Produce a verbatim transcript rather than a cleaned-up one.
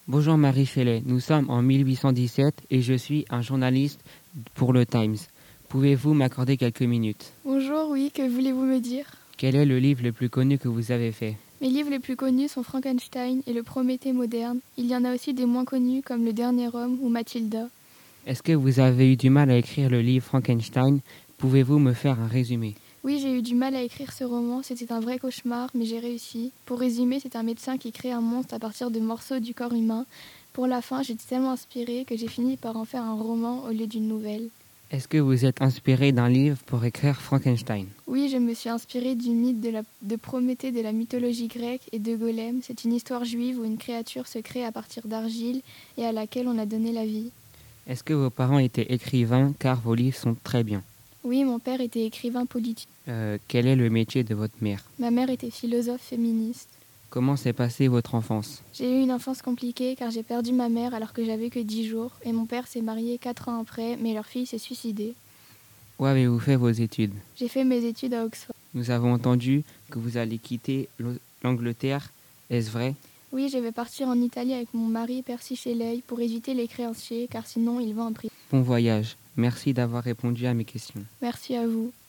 Bonjour Marie Shelley, nous sommes en mille huit cent dix-sept et je suis un journaliste pour le Times. Pouvez-vous m'accorder quelques minutes? Bonjour, oui, que voulez-vous me dire? Quel est le livre le plus connu que vous avez fait? Mes livres les plus connus sont Frankenstein et le Prométhée moderne. Il y en a aussi des moins connus comme Le Dernier Homme ou Mathilda. Est-ce que vous avez eu du mal à écrire le livre Frankenstein? Pouvez-vous me faire un résumé? Oui, j'ai eu du mal à écrire ce roman, c'était un vrai cauchemar, mais j'ai réussi. Pour résumer, c'est un médecin qui crée un monstre à partir de morceaux du corps humain. Pour la fin, j'étais tellement inspirée que j'ai fini par en faire un roman au lieu d'une nouvelle. Est-ce que vous êtes inspiré d'un livre pour écrire Frankenstein? Oui, je me suis inspirée du mythe de, la, de Prométhée de la mythologie grecque et de Golem. C'est une histoire juive où une créature se crée à partir d'argile et à laquelle on a donné la vie. Est-ce que vos parents étaient écrivains car vos livres sont très bien? Oui, mon père était écrivain politique. Euh, quel est le métier de votre mère? Ma mère était philosophe féministe. Comment s'est passée votre enfance? J'ai eu une enfance compliquée car j'ai perdu ma mère alors que j'avais que dix jours et mon père s'est marié quatre ans après, mais leur fille s'est suicidée. Où avez-vous fait vos études? J'ai fait mes études à Oxford. Nous avons entendu que vous allez quitter l'Angleterre. Est-ce vrai? Oui, je vais partir en Italie avec mon mari Percy Shelley pour éviter les créanciers car sinon il va en prison. Bon voyage. Merci d'avoir répondu à mes questions. Merci à vous.